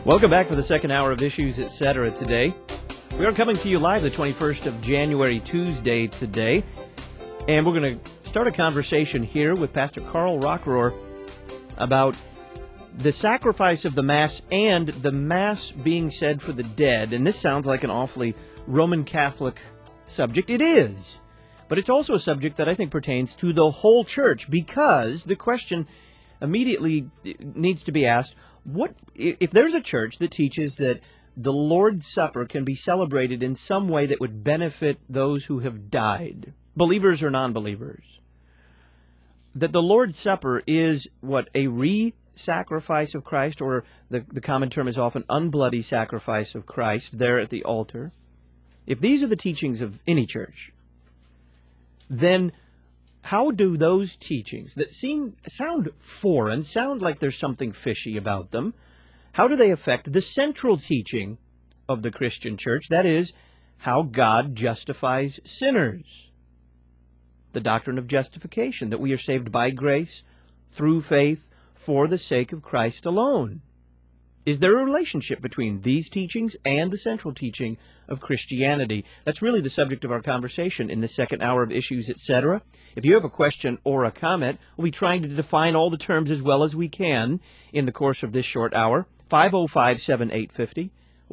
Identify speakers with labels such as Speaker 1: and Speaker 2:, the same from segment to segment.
Speaker 1: Welcome back for the second hour of Issues, Etc. today. We are coming to you live the 21st of January, Tuesday today. And we're going to start a conversation here with Pastor Carl Rockrohr about the sacrifice of the Mass and the Mass being said for the dead. And this sounds like an awfully Roman Catholic subject. It is. But it's also a subject that I think pertains to the whole church, because the question immediately needs to be asked, what if there's a church that teaches that the Lord's Supper can be celebrated in some way that would benefit those who have died, believers or non-believers, that the Lord's Supper is what, a re-sacrifice of Christ, or the common term is often unbloody sacrifice of Christ there at the altar. If these are the teachings of any church, then how do those teachings that sound foreign, sound like there's something fishy about them, how do they affect the central teaching of the Christian church? That is, how God justifies sinners. The doctrine of justification, that we are saved by grace, through faith, for the sake of Christ alone. Is there a relationship between these teachings and the central teaching of Christianity? That's really the subject of our conversation in the second hour of Issues, Etc. If you have a question or a comment, we'll be trying to define all the terms as well as we can in the course of this short hour. 505-7850,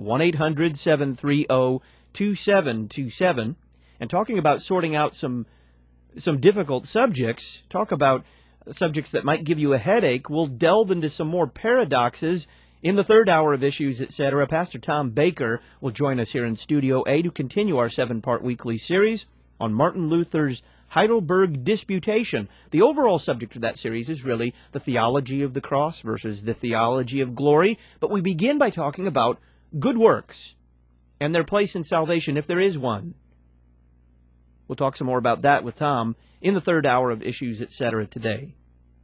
Speaker 1: 1-800-730-2727. And talking about sorting out some difficult subjects, talk about subjects that might give you a headache, we'll delve into some more paradoxes in the third hour of Issues, Etc. Pastor Tom Baker will join us here in Studio A to continue our 7-part weekly series on Martin Luther's Heidelberg Disputation. The overall subject of that series is really the theology of the cross versus the theology of glory, but we begin by talking about good works and their place in salvation, if there is one. We'll talk some more about that with Tom in the third hour of Issues, Etc. today.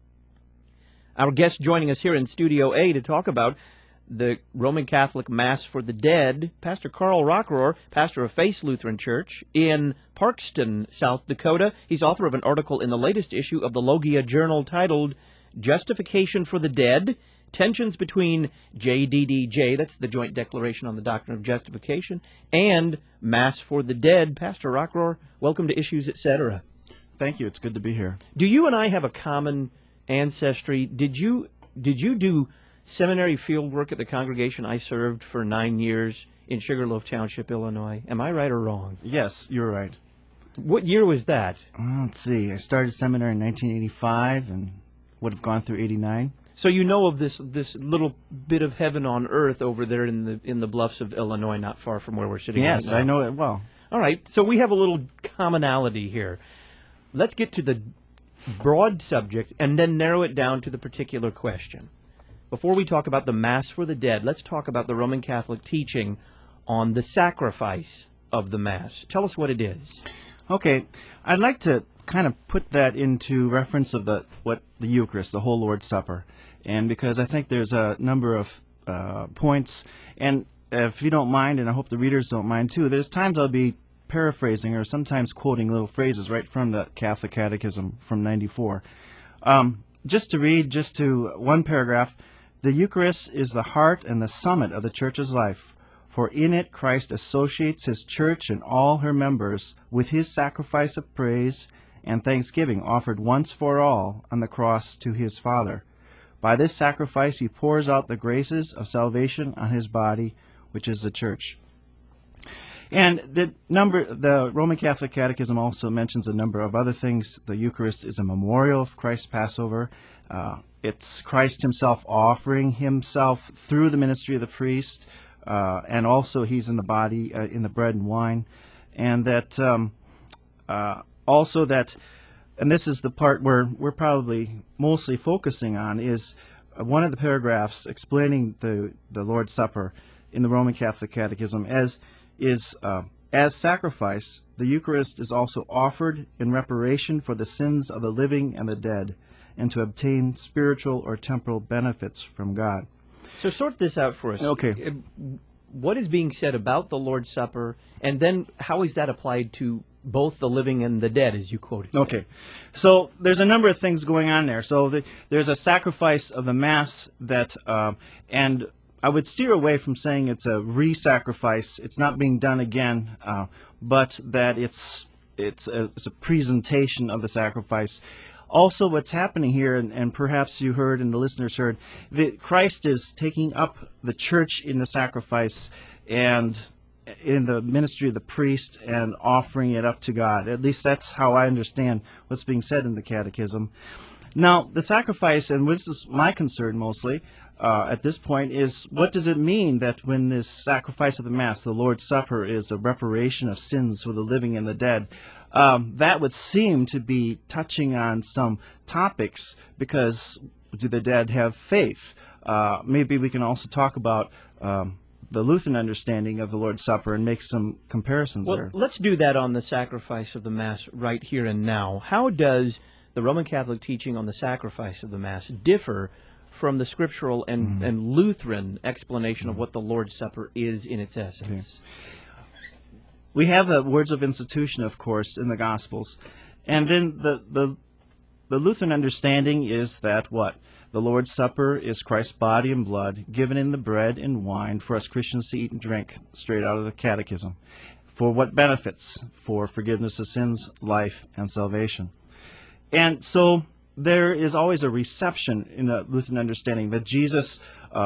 Speaker 1: Our guest joining us here in Studio A to talk about the Roman Catholic Mass for the dead, Pastor Carl Rockrohr, pastor of Faith Lutheran Church in Parkston, South Dakota. He's author of an article in the latest issue of the Logia Journal titled Justification for the Dead, Tensions Between JDDJ, that's the Joint Declaration on the Doctrine of Justification, and Mass for the Dead. Pastor Rockrohr, welcome to Issues, Etc.
Speaker 2: Thank you. It's good to be here.
Speaker 1: Do you and I have a common ancestry? Did you do seminary field work at the congregation I served for 9 years in Sugarloaf Township, Illinois? Am I right or wrong?
Speaker 2: Yes, you're right.
Speaker 1: What year was that?
Speaker 2: Let's see. I started seminary in 1985 and would have gone through 89.
Speaker 1: So you know of this little bit of heaven on earth over there in the bluffs of Illinois, not far from where we're sitting.
Speaker 2: Yes,
Speaker 1: right now.
Speaker 2: I know it well.
Speaker 1: All right. So we have a little commonality here. Let's get to the broad subject and then narrow it down to the particular question. Before we talk about the Mass for the dead, let's talk about the Roman Catholic teaching on the sacrifice of the Mass. Tell us what it is.
Speaker 2: Okay, I'd like to kind of put that into reference of the Eucharist, the whole Lord's Supper, and because I think there's a number of points, and if you don't mind, and I hope the readers don't mind too, there's times I'll be paraphrasing or sometimes quoting little phrases right from the Catholic Catechism from 94. Just to read one paragraph, the Eucharist is the heart and the summit of the Church's life, for in it Christ associates His Church and all her members with His sacrifice of praise and thanksgiving offered once for all on the cross to His Father. By this sacrifice He pours out the graces of salvation on His body, which is the Church. And the Roman Catholic Catechism also mentions a number of other things. The Eucharist is a memorial of Christ's Passover. It's Christ Himself offering Himself through the ministry of the priest, and also He's in the body, in the bread and wine. And that also that, and this is the part where we're probably mostly focusing on, is one of the paragraphs explaining the Lord's Supper in the Roman Catholic Catechism as sacrifice. The Eucharist is also offered in reparation for the sins of the living and the dead, and to obtain spiritual or temporal benefits from God.
Speaker 1: So sort this out for us.
Speaker 2: Okay.
Speaker 1: What is being said about the Lord's Supper, and then how is that applied to both the living and the dead, as you quoted?
Speaker 2: Okay. So there's a number of things going on there. So there's a sacrifice of the Mass that, and I would steer away from saying it's a re-sacrifice. It's not being done again, but that it's a presentation of the sacrifice. Also, what's happening here, and perhaps you heard and the listeners heard, that Christ is taking up the church in the sacrifice and in the ministry of the priest and offering it up to God. At least that's how I understand what's being said in the Catechism. Now, the sacrifice, and this is my concern mostly at this point, is what does it mean that when this sacrifice of the Mass, the Lord's Supper, is a reparation of sins for the living and the dead? That would seem to be touching on some topics, because do the dead have faith? Maybe we can also talk about the Lutheran understanding of the Lord's Supper and make some comparisons there.
Speaker 1: Let's do that on the sacrifice of the Mass right here and now. How does the Roman Catholic teaching on the sacrifice of the Mass differ from the scriptural and Lutheran explanation of what the Lord's Supper is in its essence?
Speaker 2: Okay. We have the words of institution, of course, in the Gospels. And then the Lutheran understanding is that what? The Lord's Supper is Christ's body and blood given in the bread and wine for us Christians to eat and drink, straight out of the Catechism. For what benefits? For forgiveness of sins, life, and salvation. And so there is always a reception in the Lutheran understanding that Jesus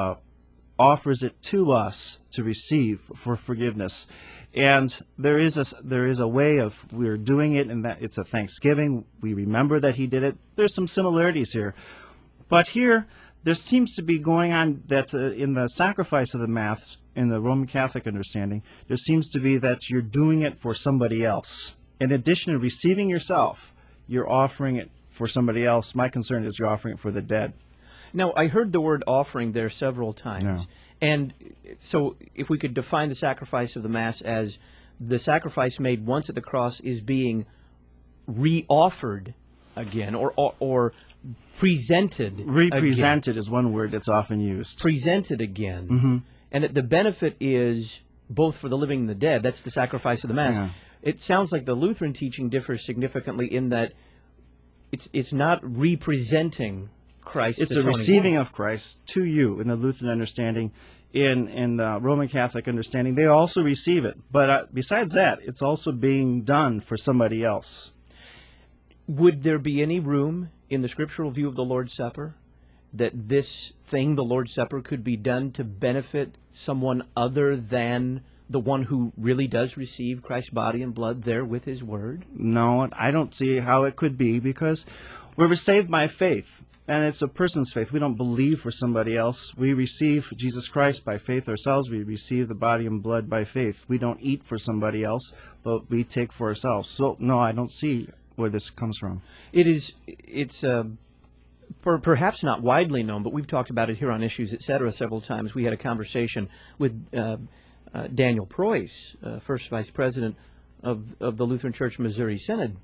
Speaker 2: offers it to us to receive for forgiveness. And there is a way of we're doing it, and that it's a thanksgiving. We remember that he did it. There's some similarities here. But here, there seems to be going on that in the sacrifice of the Mass, in the Roman Catholic understanding, there seems to be that you're doing it for somebody else. In addition to receiving yourself, you're offering it for somebody else. My concern is you're offering it for the dead.
Speaker 1: Now, I heard the word offering there several times.
Speaker 2: Yeah.
Speaker 1: And so if we could define the sacrifice of the Mass as the sacrifice made once at the cross is being re-offered again, or presented
Speaker 2: Represented
Speaker 1: again.
Speaker 2: is one word that's often used.
Speaker 1: Presented again.
Speaker 2: Mm-hmm.
Speaker 1: And the benefit is both for the living and the dead. That's the sacrifice of the Mass.
Speaker 2: Yeah.
Speaker 1: It sounds like the Lutheran teaching differs significantly in that it's not representing Christ.
Speaker 2: It's a receiving of Christ to you in the Lutheran understanding. In the Roman Catholic understanding, they also receive it. But besides that, it's also being done for somebody else.
Speaker 1: Would there be any room in the scriptural view of the Lord's Supper that this thing, the Lord's Supper, could be done to benefit someone other than the one who really does receive Christ's body and blood there with his word?
Speaker 2: No, I don't see how it could be, because we're saved by faith, and it's a person's faith. We don't believe for somebody else. We receive Jesus Christ by faith ourselves. We receive the body and blood by faith. We don't eat for somebody else, but we take for ourselves. So, no, I don't see where this comes from.
Speaker 1: It's perhaps not widely known, but we've talked about it here on Issues, Etc. several times. We had a conversation with Daniel Preuss, first vice president of the Lutheran Church Missouri Synod,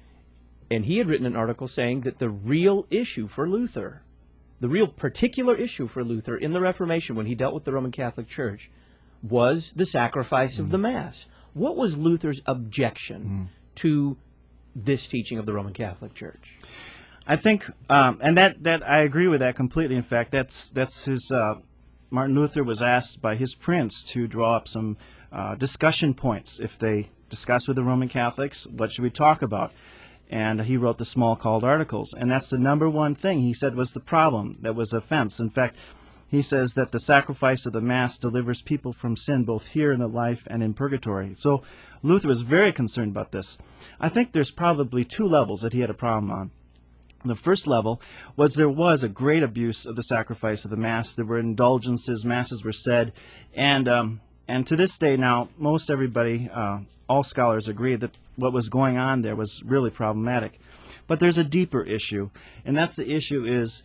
Speaker 1: and he had written an article saying that the real issue for Luther, the real particular issue for Luther in the Reformation when he dealt with the Roman Catholic Church, was the sacrifice of the Mass. What was Luther's objection to this teaching of the Roman Catholic Church?
Speaker 2: I think, and that I agree with that completely. In fact, that's his. Martin Luther was asked by his prince to draw up some discussion points. If they discuss with the Roman Catholics, what should we talk about? And he wrote the Smalcald Articles, and that's the number one thing he said was the problem, that was offense. In fact, he says that the sacrifice of the Mass delivers people from sin both here in the life and in purgatory. So Luther was very concerned about this. I think there's probably two levels that he had a problem on. The first level was there was a great abuse of the sacrifice of the Mass. There were indulgences, Masses were said, and to this day now, most everybody, all scholars agree that what was going on there was really problematic. But there's a deeper issue, and that's the issue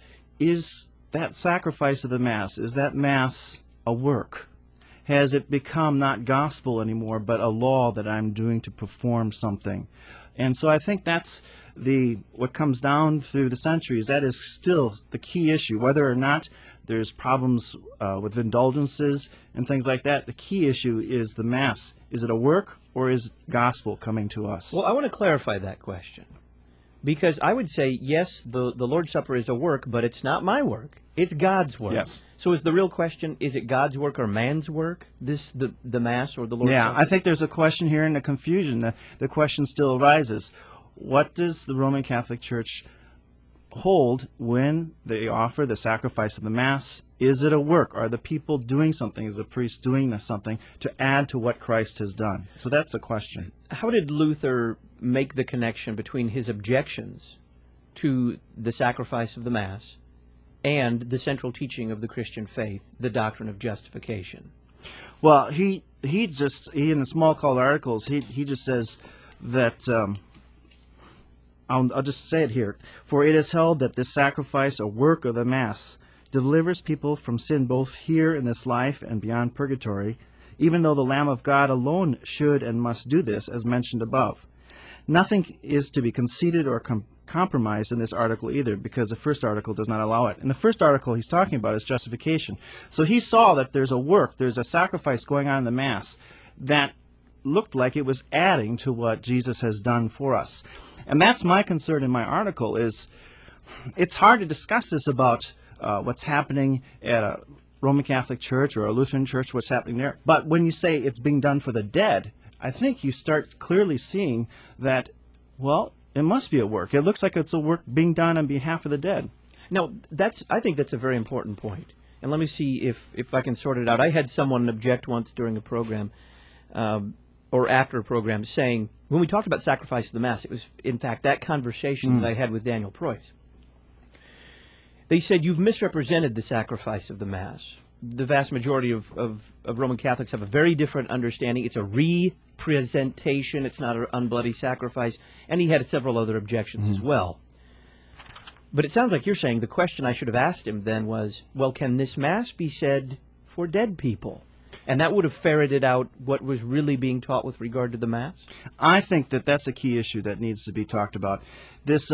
Speaker 2: is that sacrifice of the Mass, is that Mass a work? Has it become not gospel anymore, but a law that I'm doing to perform something? And so I think that's what comes down through the centuries. That is still the key issue, whether or not there's problems with indulgences and things like that. The key issue is the Mass. Is it a work, or is gospel coming to us?
Speaker 1: Well, I want to clarify that question, Because I would say, yes, the Lord's Supper is a work, but it's not my work. It's God's work.
Speaker 2: Yes.
Speaker 1: So is the real question, is it God's work or man's work, the Mass or the Lord's
Speaker 2: Yeah,
Speaker 1: Supper?
Speaker 2: I think there's a question here and a confusion. The question still arises. What does the Roman Catholic Church hold when they offer the sacrifice of the Mass? Is it a work? Are the people doing something? Is the priest doing something to add to what Christ has done? So that's the question.
Speaker 1: How did Luther make the connection between his objections to the sacrifice of the Mass and the central teaching of the Christian faith, the doctrine of justification?
Speaker 2: Well, he in the small called articles, he just says that, I'll just say it here, for it is held that this sacrifice or work of the Mass delivers people from sin both here in this life and beyond purgatory, even though the Lamb of God alone should and must do this, as mentioned above. Nothing is to be conceded or compromised in this article either, because the first article does not allow it. And the first article he's talking about is justification. So he saw that there's a work, there's a sacrifice going on in the Mass that looked like it was adding to what Jesus has done for us. And that's my concern in my article, is it's hard to discuss this about what's happening at a Roman Catholic Church or a Lutheran Church, what's happening there. But when you say it's being done for the dead, I think you start clearly seeing that, well, it must be a work. It looks like it's a work being done on behalf of the dead.
Speaker 1: Now, I think that's a very important point. And let me see if I can sort it out. I had someone object once during a program, or after a program, saying, when we talked about sacrifice of the Mass, it was, in fact, that conversation that I had with Daniel Preuss. They said, you've misrepresented the sacrifice of the Mass. The vast majority of Roman Catholics have a very different understanding. It's a representation. It's not an unbloody sacrifice. And he had several other objections as well. But it sounds like you're saying the question I should have asked him then was, well, can this Mass be said for dead people? And that would have ferreted out what was really being taught with regard to the Mass?
Speaker 2: I think that that's a key issue that needs to be talked about. This,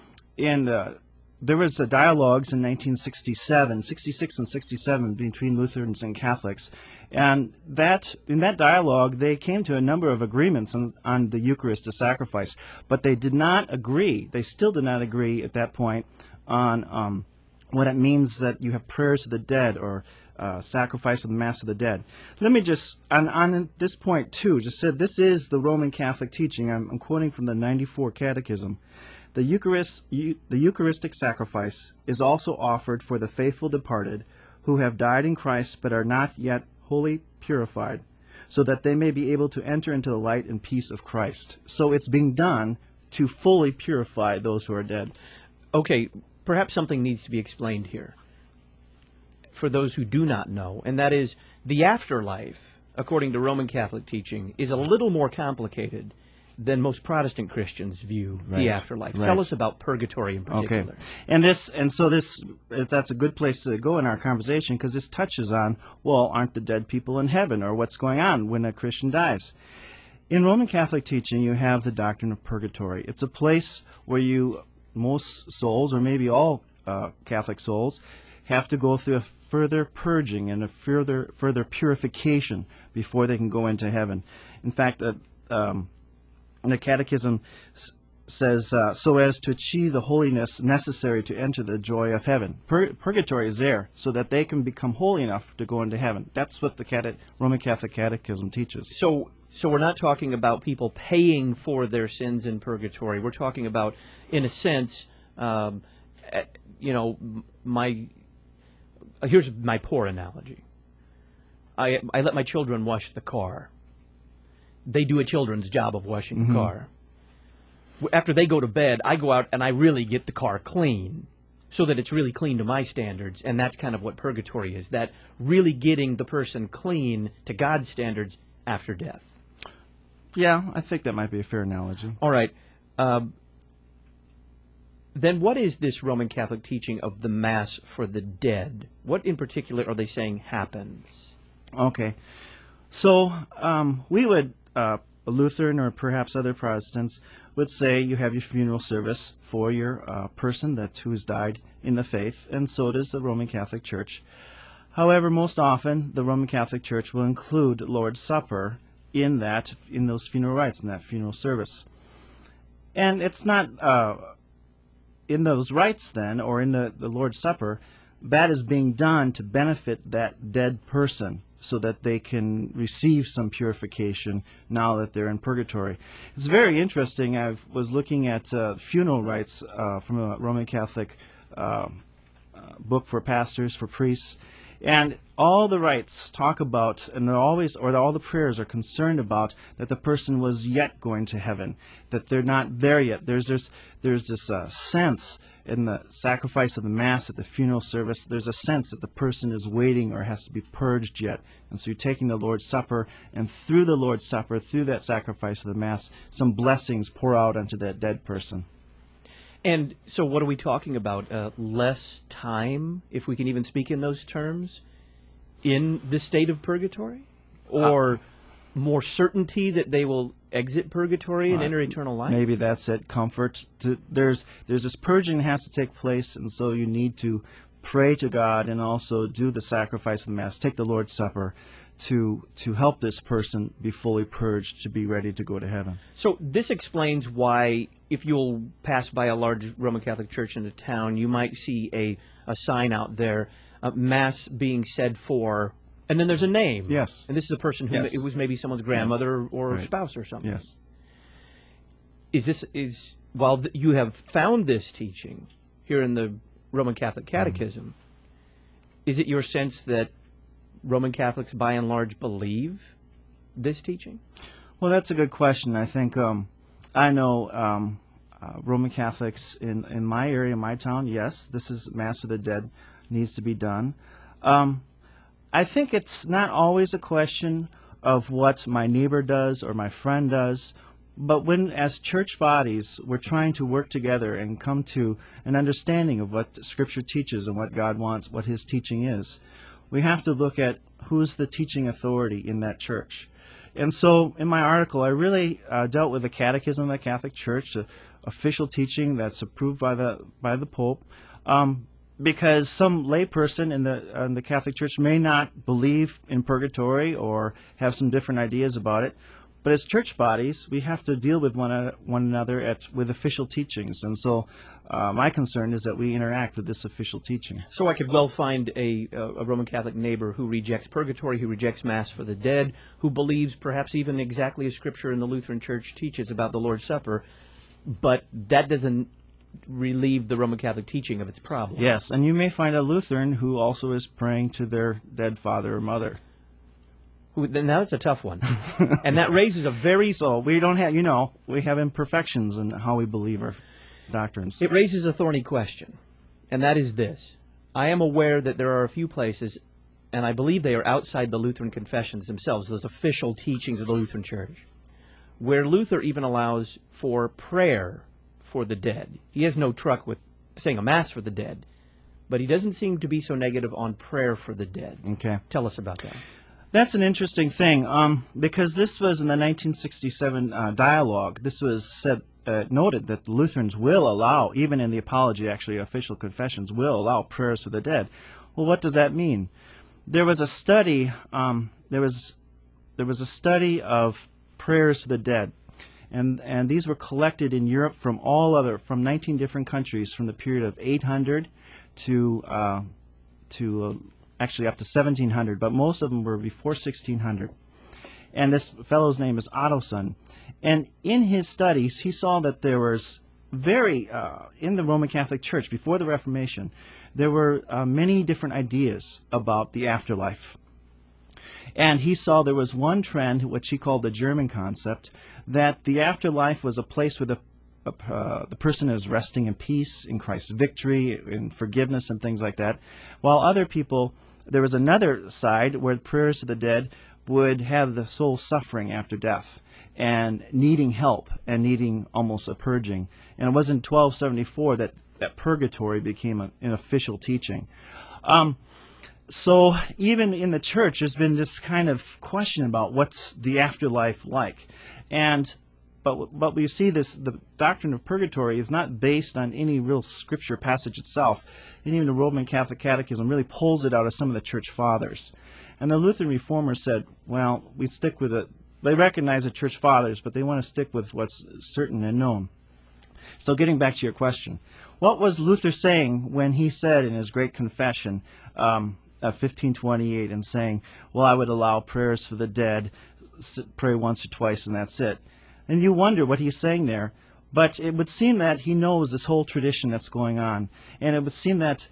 Speaker 2: there was dialogues in 1967, 66 and 67 between Lutherans and Catholics. And in that dialogue, they came to a number of agreements on the Eucharist, the sacrifice. But they did not agree, they still did not agree at that point on what it means that you have prayers to the dead or sacrifice of the Mass of the dead. Let me just, on this point too, just said this is the Roman Catholic teaching. I'm quoting from the 94 Catechism. The Eucharistic sacrifice is also offered for the faithful departed who have died in Christ but are not yet wholly purified, so that they may be able to enter into the light and peace of Christ. So it's being done to fully purify those who are dead.
Speaker 1: Okay, perhaps something needs to be explained here for those who do not know, and that is the afterlife, according to Roman Catholic teaching, is a little more complicated than most Protestant Christians view the afterlife.
Speaker 2: Right.
Speaker 1: Tell us about purgatory in particular.
Speaker 2: Okay. And so that's a good place to go in our conversation, because this touches on, well, aren't the dead people in heaven, or what's going on when a Christian dies? In Roman Catholic teaching, you have the doctrine of purgatory. It's a place where most souls, or maybe all Catholic souls, have to go through a further purging and a further purification before they can go into heaven. In fact, the Catechism says, so as to achieve the holiness necessary to enter the joy of heaven. Purgatory is there so that they can become holy enough to go into heaven. That's what the Roman Catholic Catechism teaches.
Speaker 1: So we're not talking about people paying for their sins in purgatory. We're talking about, in a sense, here's my poor analogy. I let my children wash the car. They do a children's job of washing the car. After they go to bed, I go out and I really get the car clean so that it's really clean to my standards, and that's kind of what purgatory is, that really getting the person clean to God's standards after death.
Speaker 2: Yeah, I think that might be a fair analogy.
Speaker 1: All right. Then what is this Roman Catholic teaching of the Mass for the dead? What in particular are they saying happens?
Speaker 2: Okay. So we would, a Lutheran or perhaps other Protestants, would say you have your funeral service for your person who's died in the faith, and so does the Roman Catholic Church. However, most often the Roman Catholic Church will include Lord's Supper in those funeral rites, in that funeral service. And it's not in those rites then, or in the Lord's Supper, that is being done to benefit that dead person so that they can receive some purification now that they're in purgatory. It's very interesting. I was looking at funeral rites from a Roman Catholic book for pastors, for priests, and all the rites talk about, and they're always, or all the prayers are concerned about, that the person was yet going to heaven, that they're not there yet. There's this sense in the sacrifice of the Mass at the funeral service. There's a sense that the person is waiting or has to be purged yet. And so you're taking the Lord's Supper, and through the Lord's Supper, through that sacrifice of the Mass, some blessings pour out onto that dead person.
Speaker 1: And so what are we talking about? Less time, if we can even speak in those terms, in the state of purgatory? Or more certainty that they will exit purgatory and enter eternal life?
Speaker 2: Maybe that's it. Comfort. There's this purging that has to take place, and so you need to pray to God and also do the sacrifice of the Mass, take the Lord's Supper, to help this person be fully purged, to be ready to go to heaven.
Speaker 1: So this explains why, if you'll pass by a large Roman Catholic church in a town, you might see a sign out there, Mass being said for, and then there's a name.
Speaker 2: Yes.
Speaker 1: And this is a person who it was maybe someone's grandmother or spouse or something.
Speaker 2: Yes.
Speaker 1: While you have found this teaching here in the Roman Catholic Catechism, is it your sense that Roman Catholics, by and large, believe this teaching?
Speaker 2: Well, that's a good question. I think I know Roman Catholics in my area, my town. Yes, this is Mass for the Dead, needs to be done. I think it's not always a question of what my neighbor does or my friend does, but when, as church bodies, we're trying to work together and come to an understanding of what Scripture teaches and what God wants, what His teaching is, we have to look at who's the teaching authority in that church. And so in my article, I really dealt with the Catechism of the Catholic Church, the official teaching that's approved by the Pope, because some layperson in the Catholic Church may not believe in purgatory or have some different ideas about it. But as church bodies, we have to deal with one another with official teachings. And so my concern is that we interact with this official teaching.
Speaker 1: So I could well find a Roman Catholic neighbor who rejects purgatory, who rejects Mass for the dead, who believes perhaps even exactly as Scripture in the Lutheran Church teaches about the Lord's Supper, but that doesn't relieve the Roman Catholic teaching of its problem.
Speaker 2: Yes, and you may find a Lutheran who also is praying to their dead father or mother.
Speaker 1: Now that's a tough one. And that raises a very...
Speaker 2: So we don't have, we have imperfections in how we believe our doctrines.
Speaker 1: It raises a thorny question, and that is this. I am aware that there are a few places, and I believe they are outside the Lutheran confessions themselves, those official teachings of the Lutheran Church, where Luther even allows for prayer for the dead. He has no truck with saying a Mass for the dead, but he doesn't seem to be so negative on prayer for the dead.
Speaker 2: Okay.
Speaker 1: Tell us about that.
Speaker 2: That's an interesting thing, because this was in the 1967 dialogue. This was noted that the Lutherans will allow, even in the Apology, actually, official confessions will allow prayers for the dead. Well, what does that mean? There was a study. There was a study of prayers for the dead, and these were collected in Europe from 19 different countries from the period of 800 to actually up to 1700, but most of them were before 1600. And this fellow's name is Ottoson. And in his studies, he saw that there was in the Roman Catholic Church, before the Reformation, there were many different ideas about the afterlife. And he saw there was one trend, which he called the German concept, that the afterlife was a place where the person is resting in peace, in Christ's victory, in forgiveness and things like that, while other people, there was another side where prayers to the dead would have the soul suffering after death and needing help and needing almost a purging. And it was in 1274 that purgatory became an official teaching. So even in the church, there's been this kind of question about what's the afterlife like. But we see the doctrine of purgatory is not based on any real scripture passage itself. And even the Roman Catholic Catechism really pulls it out of some of the church fathers. And the Lutheran reformers said, well, we stick with it. They recognize the church fathers, but they want to stick with what's certain and known. So getting back to your question, what was Luther saying when he said in his great confession of 1528 and saying, well, I would allow prayers for the dead, pray once or twice and that's it. And you wonder what he's saying there. But it would seem that he knows this whole tradition that's going on. And it would seem that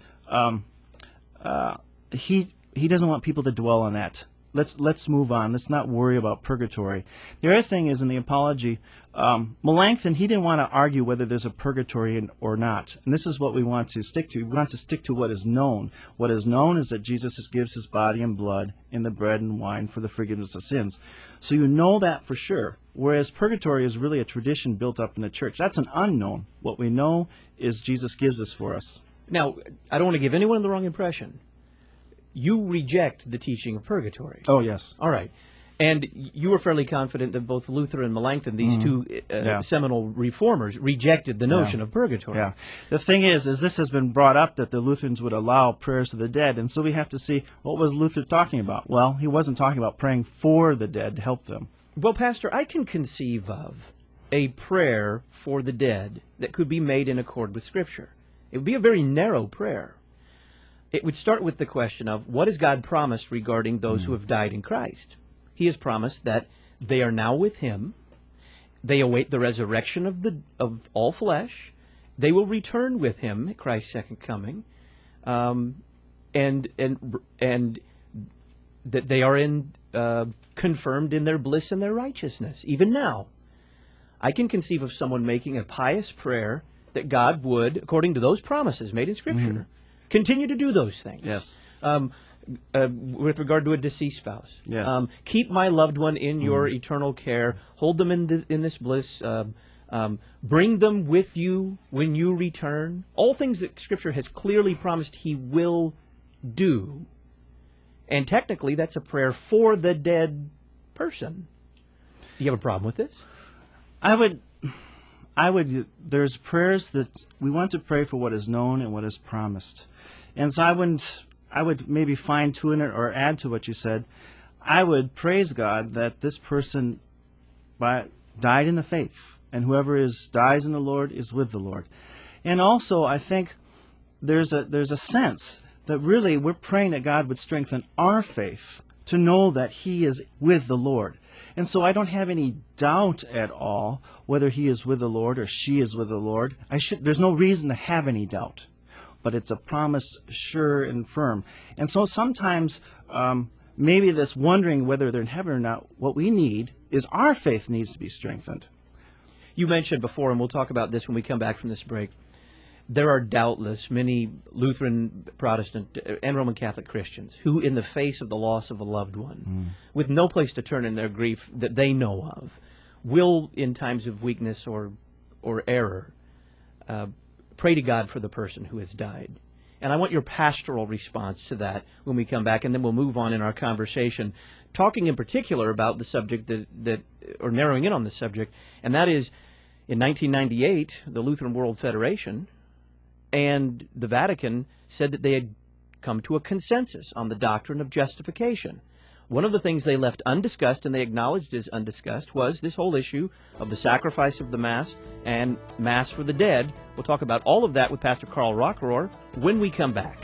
Speaker 2: he doesn't want people to dwell on that. Let's move on. Let's not worry about purgatory. The other thing is in the Apology, Melanchthon, he didn't want to argue whether there's a purgatory or not. And this is what we want to stick to. We want to stick to what is known. What is known is that Jesus gives his body and blood in the bread and wine for the forgiveness of sins. So you know that for sure. Whereas purgatory is really a tradition built up in the church. That's an unknown. What we know is Jesus gives us for us.
Speaker 1: Now, I don't want to give anyone the wrong impression. You reject the teaching of purgatory.
Speaker 2: Oh, yes.
Speaker 1: All right. And you were fairly confident that both Luther and Melanchthon, these two seminal reformers, rejected the notion of purgatory.
Speaker 2: Yeah. The thing is this has been brought up that the Lutherans would allow prayers to the dead, and so we have to see, what was Luther talking about? Well, he wasn't talking about praying for the dead to help them.
Speaker 1: Well, Pastor, I can conceive of a prayer for the dead that could be made in accord with Scripture. It would be a very narrow prayer. It would start with the question of, what has God promised regarding those who have died in Christ? He has promised that they are now with Him. They await the resurrection of all flesh. They will return with Him at Christ's second coming, and that they are confirmed in their bliss and their righteousness, even now. I can conceive of someone making a pious prayer that God would, according to those promises made in Scripture, continue to do those things.
Speaker 2: Yes.
Speaker 1: With regard to a deceased spouse.
Speaker 2: Yes.
Speaker 1: Keep my loved one in your eternal care. Hold them in this bliss. Bring them with you when you return. All things that Scripture has clearly promised He will do. And technically, that's a prayer for the dead person. Do you have a problem with this?
Speaker 2: There's prayers that we want to pray for what is known and what is promised. And so I would maybe fine-tune it or add to what you said. I would praise God that this person died in the faith, and whoever dies in the Lord is with the Lord. And also, I think there's a sense that really we're praying that God would strengthen our faith to know that He is with the Lord. And so I don't have any doubt at all whether he is with the Lord or she is with the Lord. There's no reason to have any doubt. But it's a promise sure and firm. And so sometimes maybe this wondering whether they're in heaven or not, what we need is our faith needs to be strengthened.
Speaker 1: You mentioned before, and we'll talk about this when we come back from this break, there are doubtless many Lutheran, Protestant, and Roman Catholic Christians who, in the face of the loss of a loved one, with no place to turn in their grief that they know of, will, in times of weakness or error, pray to God for the person who has died. And I want your pastoral response to that when we come back, and then we'll move on in our conversation, talking in particular about the subject or narrowing in on the subject, and that is, in 1998, the Lutheran World Federation and the Vatican said that they had come to a consensus on the doctrine of justification. One of the things they left undiscussed, and they acknowledged as undiscussed, was this whole issue of the sacrifice of the Mass and Mass for the dead. We'll talk about all of that with Pastor Carl Rockrohr when we come back.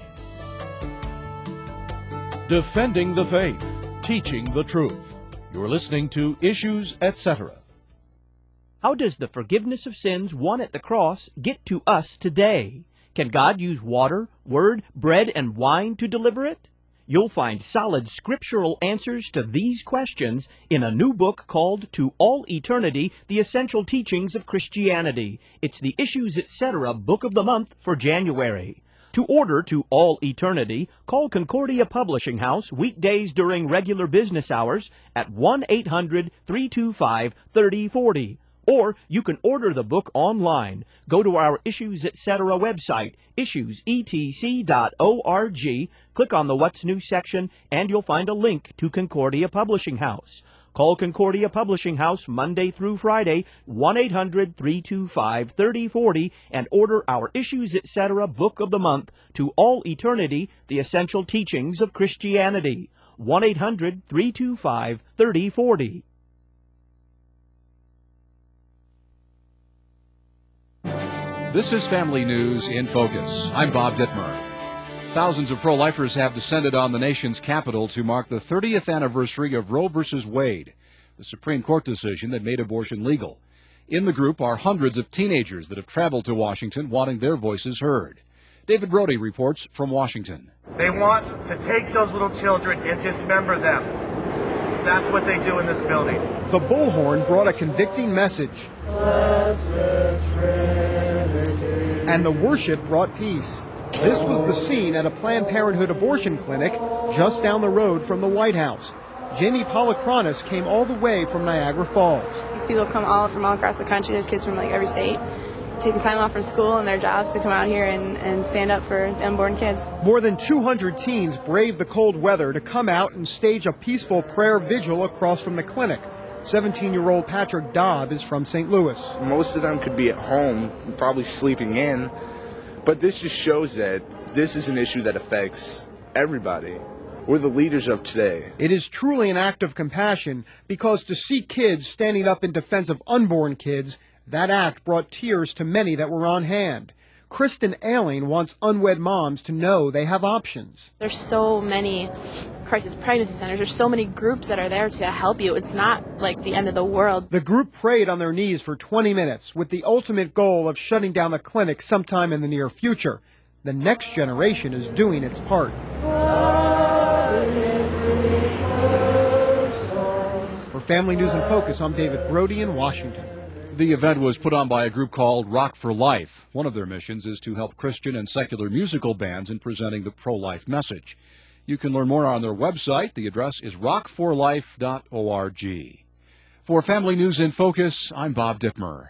Speaker 3: Defending the faith, teaching the truth. You're listening to Issues, Etc.
Speaker 1: How does the forgiveness of sins won at the cross get to us today? Can God use water, word, bread, and wine to deliver it? You'll find solid scriptural answers to these questions in a new book called To All Eternity, The Essential Teachings of Christianity. It's the Issues Etc. Book of the Month for January. To order To All Eternity, call Concordia Publishing House weekdays during regular business hours at 1-800-325-3040. Or you can order the book online. Go to our Issues Etc. website, issuesetc.org, click on the What's New section, and you'll find a link to Concordia Publishing House. Call Concordia Publishing House Monday through Friday, 1-800-325-3040, and order our Issues Etc. Book of the Month, To All Eternity, The Essential Teachings of Christianity. 1-800-325-3040.
Speaker 4: This is Family News in Focus. I'm Bob Dittmer. Thousands of pro-lifers have descended on the nation's capital to mark the 30th anniversary of Roe v. Wade, the Supreme Court decision that made abortion legal. In the group are hundreds of teenagers that have traveled to Washington wanting their voices heard. David Brody reports from Washington.
Speaker 5: They want to take those little children and dismember them. That's what they do in this building.
Speaker 6: The bullhorn brought a convicting message. And the worship brought peace. This was the scene at a Planned Parenthood abortion clinic just down the road from the White House. Jamie Polakronis came all the way from Niagara Falls.
Speaker 7: These people come from all across the country. There's kids from every state, taking time off from school and their jobs to come out here and stand up for unborn kids.
Speaker 6: More than 200 teens braved the cold weather to come out and stage a peaceful prayer vigil across from the clinic. 17-year-old Patrick Dobb is from St. Louis.
Speaker 8: Most of them could be at home, probably sleeping in, but this just shows that this is an issue that affects everybody. We're the leaders of today.
Speaker 6: It is truly an act of compassion because to see kids standing up in defense of unborn kids, that act brought tears to many that were on hand. Kristen Ailing wants unwed moms to know they have options.
Speaker 7: There's so many crisis pregnancy centers. There's so many groups that are there to help you. It's not like the end of the world.
Speaker 6: The group prayed on their knees for 20 minutes with the ultimate goal of shutting down the clinic sometime in the near future. The next generation is doing its part. For Family News in Focus, I'm David Brody in Washington.
Speaker 4: The event was put on by a group called Rock for Life. One of their missions is to help Christian and secular musical bands in presenting the pro-life message. You can learn more on their website. The address is rockforlife.org. For Family News in Focus, I'm Bob Dittmer.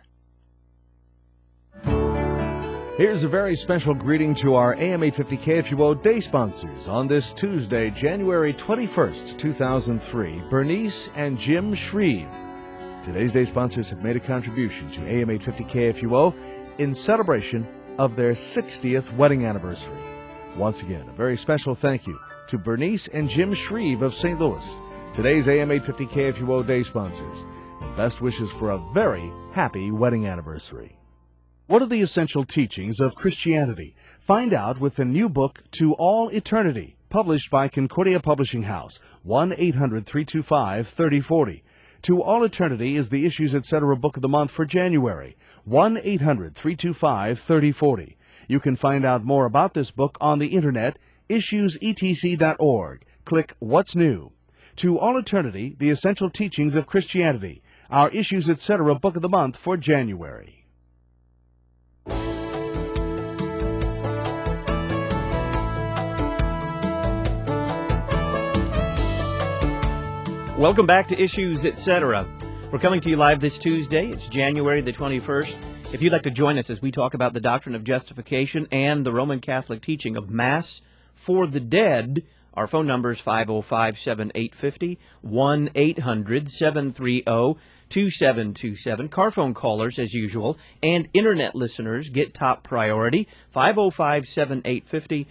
Speaker 3: Here's a very special greeting to our AM 850 KFUO day sponsors. On this Tuesday, January 21st, 2003, Bernice and Jim Shreve. Today's day sponsors have made a contribution to AM 850 KFUO in celebration of their 60th wedding anniversary. Once again, a very special thank you to Bernice and Jim Shreve of St. Louis, today's AM 850 KFUO day sponsors, and best wishes for a very happy wedding anniversary. What are the essential teachings of Christianity? Find out with the new book, To All Eternity, published by Concordia Publishing House, 1-800-325-3040. To All Eternity is the Issues Etc. Book of the Month for January, 1-800-325-3040. You can find out more about this book on the internet, issuesetc.org. Click What's New. To All Eternity, the Essential Teachings of Christianity, our Issues Etc. Book of the Month for January.
Speaker 1: Welcome back to Issues Etc. We're coming to you live this Tuesday. It's January the 21st. If you'd like to join us as we talk about the doctrine of justification and the Roman Catholic teaching of Mass for the dead, our phone number is 505-7850, 1-800-730-2727. Car phone callers, as usual, and Internet listeners get top priority, 505-7850,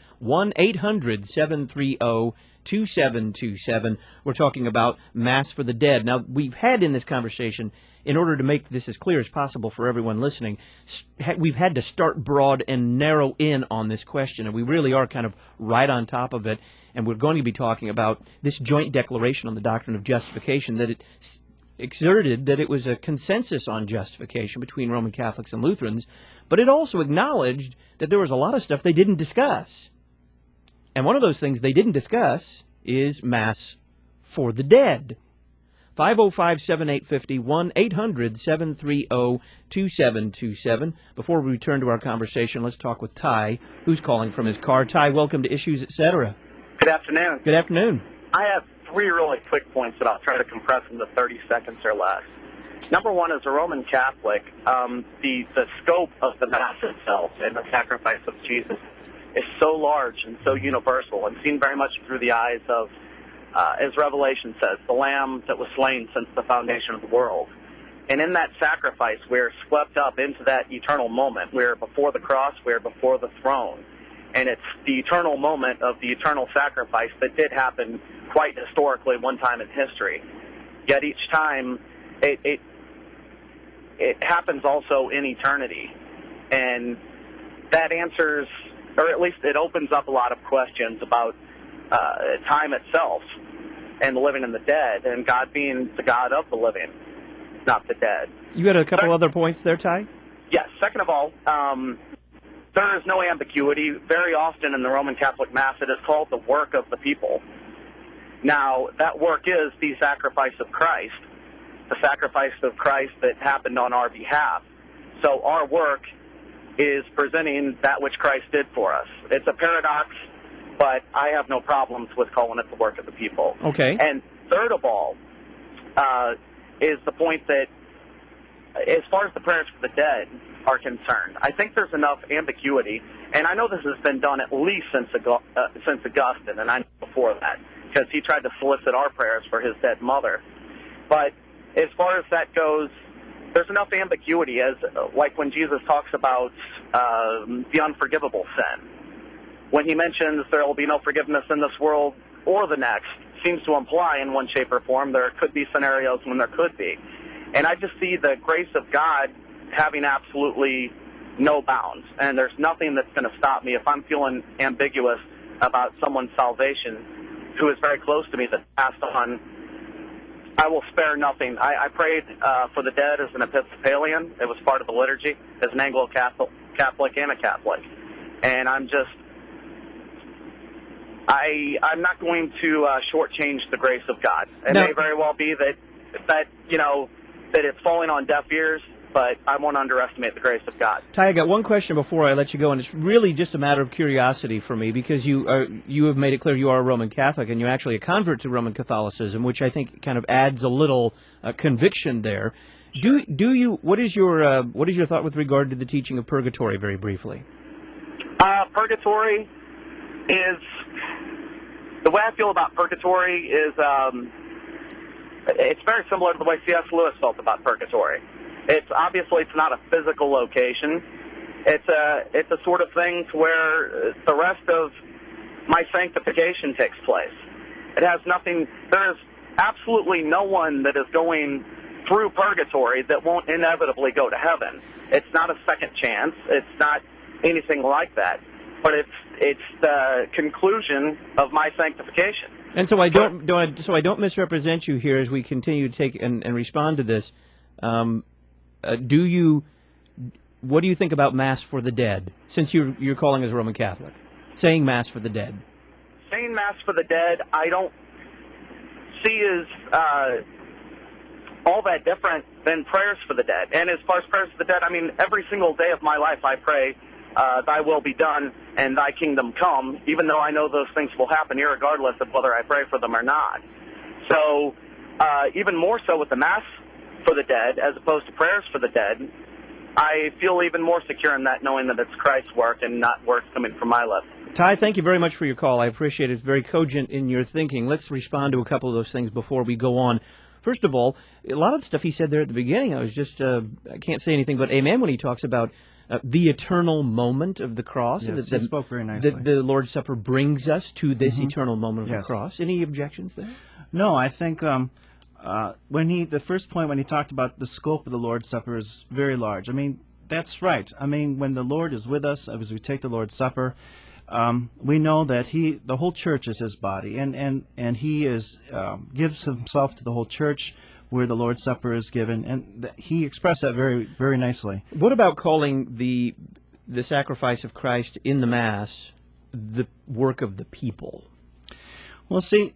Speaker 1: 1-800-730-2727. We're talking about Mass for the dead. Now, we've had in this conversation, in order to make this as clear as possible for everyone listening, we've had to start broad and narrow in on this question, and we really are kind of right on top of it. And we're going to be talking about this joint declaration on the doctrine of justification, that it exerted that it was a consensus on justification between Roman Catholics and Lutherans, but it also acknowledged that there was a lot of stuff they didn't discuss. And one of those things they didn't discuss is Mass for the dead. 505-7850, 1-800-730-2727. Before we return to our conversation, let's talk with Ty, who's calling from his car. Ty, welcome to Issues Etc.
Speaker 9: Good afternoon.
Speaker 1: Good afternoon.
Speaker 9: I have three really quick points that I'll try to compress into 30 seconds or less. Number one, as a Roman Catholic, the scope of the Mass itself and the sacrifice of Jesus is so large and so universal and seen very much through the eyes of, as Revelation says, the Lamb that was slain since the foundation of the world. And in that sacrifice, we're swept up into that eternal moment. We're before the cross, we're before the throne. And it's the eternal moment of the eternal sacrifice that did happen quite historically one time in history. Yet each time, it happens also in eternity. And that answers, or at least it opens up a lot of questions about time itself and the living and the dead, and God being the God of the living, not the dead.
Speaker 1: You had a couple other points there, Ty?
Speaker 9: Yes. Second of all, there is no ambiguity. Very often in the Roman Catholic Mass, it is called the work of the people. Now, that work is the sacrifice of Christ, the sacrifice of Christ that happened on our behalf. So our work is presenting that which Christ did for us. It's a paradox, but I have no problems with calling it the work of the people.
Speaker 1: Okay.
Speaker 9: And third of all, is the point that as far as the prayers for the dead are concerned, I think there's enough ambiguity, and I know this has been done at least since Augustine, and I know before that, because he tried to solicit our prayers for his dead mother. But as far as that goes, there's enough ambiguity, as like when Jesus talks about the unforgivable sin. When he mentions there will be no forgiveness in this world or the next, seems to imply in one shape or form there could be scenarios when there could be. And I just see the grace of God having absolutely no bounds. And there's nothing that's going to stop me if I'm feeling ambiguous about someone's salvation who is very close to me that passed on. I will spare nothing. I prayed for the dead as an Episcopalian. It was part of the liturgy as an Anglo-Catholic and a Catholic. And I'm not going to shortchange the grace of God. It may very well be that it's falling on deaf ears, but I won't underestimate the grace of God.
Speaker 1: Ty, I got one question before I let you go, and it's really just a matter of curiosity for me, because you have made it clear you are a Roman Catholic, and you're actually a convert to Roman Catholicism, which I think kind of adds a little conviction there. What is your thought with regard to the teaching of purgatory, very briefly?
Speaker 9: Purgatory is, the way I feel about purgatory is, it's very similar to the way C.S. Lewis felt about purgatory. It's not a physical location. It's a sort of thing to where the rest of my sanctification takes place. It has nothing. There is absolutely no one that is going through purgatory that won't inevitably go to heaven. It's not a second chance. It's not anything like that. But it's the conclusion of my sanctification.
Speaker 1: And so I don't misrepresent you here as we continue to take and respond to this. What do you think about Mass for the dead, since you're calling as a Roman Catholic? Saying Mass for the dead.
Speaker 9: Saying Mass for the dead, I don't see as all that different than prayers for the dead. And as far as prayers for the dead, I mean, every single day of my life I pray, thy will be done and thy kingdom come, even though I know those things will happen irregardless of whether I pray for them or not. So even more so with the Mass for the dead as opposed to prayers for the dead, I feel even more secure in that, knowing that it's Christ's work and not works coming from my lips.
Speaker 1: Ty, thank you very much for your call. I appreciate it. It's very cogent in your thinking. Let's respond to a couple of those things before we go on. First of all, a lot of the stuff he said there at the beginning, I was just, I can't say anything but amen when he talks about the eternal moment of the cross.
Speaker 2: Yes, he spoke very nicely.
Speaker 1: The Lord's Supper brings us to this eternal moment of the cross. Any objections there?
Speaker 2: No, I think the first point when he talked about the scope of the Lord's Supper is very large. I mean, that's right. I mean, when the Lord is with us as we take the Lord's Supper, we know that the whole church is his body, and he gives himself to the whole church where the Lord's Supper is given, and he expressed that very, very nicely.
Speaker 1: What about calling the sacrifice of Christ in the Mass the work of the people?
Speaker 2: Well, see,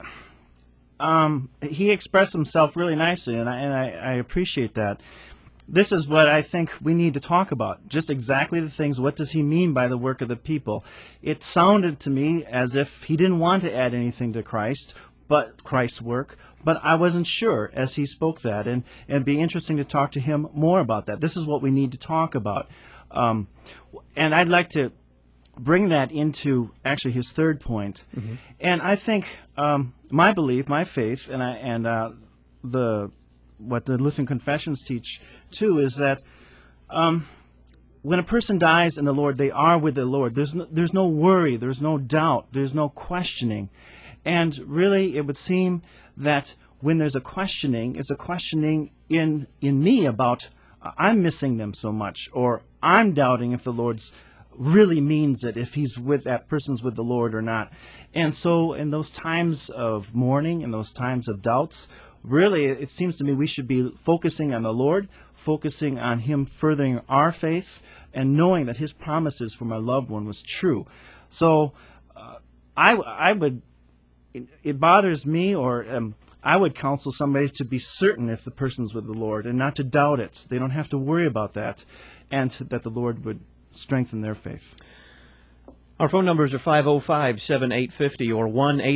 Speaker 2: he expressed himself really nicely, and I appreciate that. This is what I think we need to talk about, just exactly the things. What does he mean by the work of the people? It sounded to me as if he didn't want to add anything to Christ, but Christ's work, but I wasn't sure as he spoke that, and it'd be interesting to talk to him more about that. This is what we need to talk about. And I'd like to bring that into actually his third point. And I think my belief, my faith, and what the Lutheran confessions teach too is that when a person dies in the Lord, they are with the Lord. There's no worry, there's no doubt, there's no questioning. And really, it would seem that when there's a questioning, it's a questioning in me about I'm missing them so much, or I'm doubting if the Lord's really means it, if he's with that person's with the Lord or not. And so in those times of mourning, in those times of doubts, really it seems to me we should be focusing on the Lord, focusing on him furthering our faith, and knowing that his promises for my loved one was true. So I would, it bothers me, or I would counsel somebody to be certain if the person's with the Lord and not to doubt it. They don't have to worry about that, and that the Lord would strengthen their faith.
Speaker 1: Our phone numbers are 505-7850 or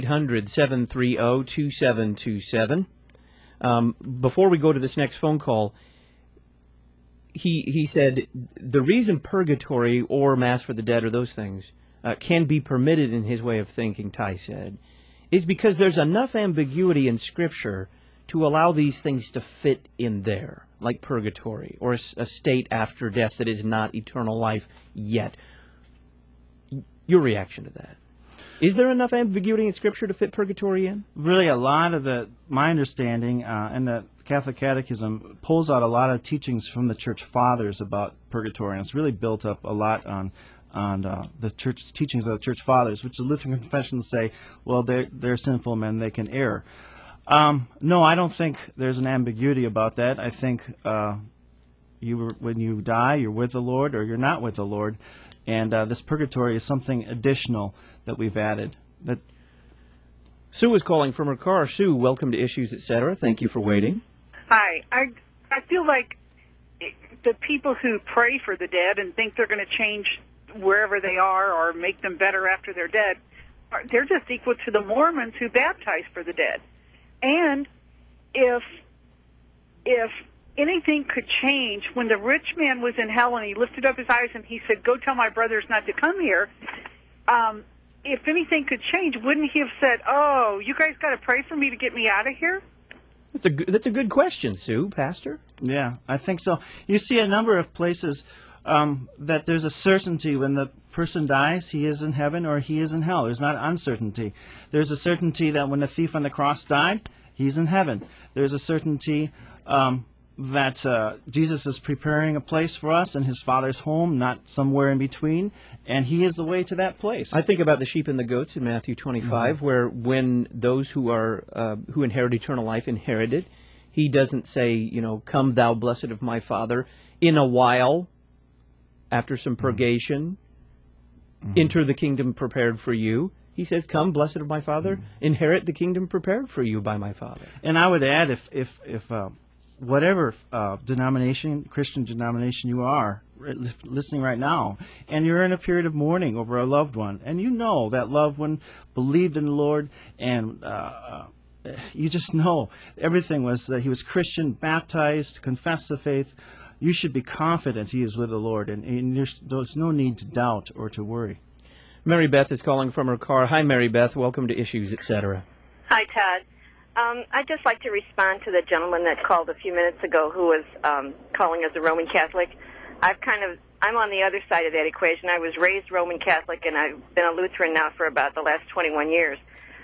Speaker 1: 1-800-730-2727. Before we go to this next phone call, he said the reason purgatory or Mass for the dead or those things can be permitted in his way of thinking, Ty said, is because there's enough ambiguity in Scripture to allow these things to fit in there, like purgatory or a state after death that is not eternal life yet. Your reaction to that? Is there enough ambiguity in Scripture to fit purgatory in?
Speaker 2: Really, a lot of my understanding, and the Catholic Catechism pulls out a lot of teachings from the Church Fathers about purgatory, and it's really built up a lot on the church teachings of the Church Fathers, which the Lutheran confessions say, well, they're sinful men, they can err. No, I don't think there's an ambiguity about that. I think when you die, you're with the Lord or you're not with the Lord, and this purgatory is something additional that we've added.
Speaker 1: Sue is calling from her car. Sue, welcome to Issues, Etc. Thank you for waiting.
Speaker 10: Hi. I feel like the people who pray for the dead and think they're going to change wherever they are or make them better after they're dead, they're just equal to the Mormons who baptize for the dead. And if anything could change, when the rich man was in hell and he lifted up his eyes and he said, "Go tell my brothers not to come here," if anything could change, wouldn't he have said, "Oh, you guys got to pray for me to get me out of here"?
Speaker 1: That's a good question, Sue, Pastor.
Speaker 2: Yeah, I think so. You see a number of places that there's a certainty when the person dies, he is in heaven or he is in hell. There's not uncertainty. There's a certainty that when the thief on the cross died, he's in heaven. There's a certainty that Jesus is preparing a place for us in his Father's home, not somewhere in between, and he is the way to that place.
Speaker 1: I think about the sheep and the goats in Matthew 25, where when those who inherit eternal life inherit it, he doesn't say, "Come thou blessed of my Father, in a while, after some purgation, enter the kingdom prepared for you." He says, "Come, blessed of my Father, inherit the kingdom prepared for you by my Father."
Speaker 2: And I would add, if whatever denomination, Christian denomination you are listening right now, and you're in a period of mourning over a loved one, and you know that loved one believed in the Lord, and you just know everything was that he was Christian, baptized, confessed the faith, you should be confident he is with the Lord, and there's no need to doubt or to worry.
Speaker 1: Mary Beth is calling from her car. Hi, Mary Beth. Welcome to Issues, Etc.
Speaker 11: Hi, Todd. I'd just like to respond to the gentleman that called a few minutes ago who was calling as a Roman Catholic. I'm on the other side of that equation. I was raised Roman Catholic, and I've been a Lutheran now for about the last 21 years.